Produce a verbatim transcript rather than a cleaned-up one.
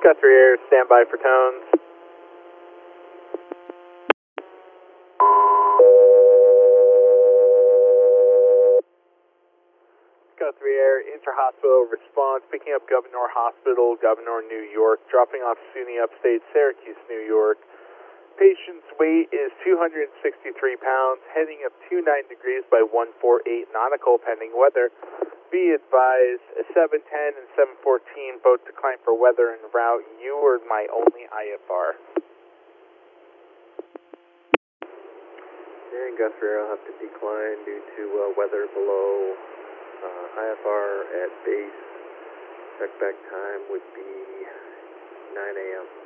Guthrie Air, stand by for tones. Guthrie Air, inter-hospital response, picking up Governor Hospital, Governor, New York, dropping off SUNY Upstate, Syracuse, New York. Patient's weight is two hundred sixty-three pounds, heading up two nine degrees by one four eight nautical pending weather. Be advised, seven ten and seven fourteen both decline for weather en route. You are my only I F R. And Guthrie Air will have to decline due to uh, weather below. Uh, I F R at base, check back time would be nine A M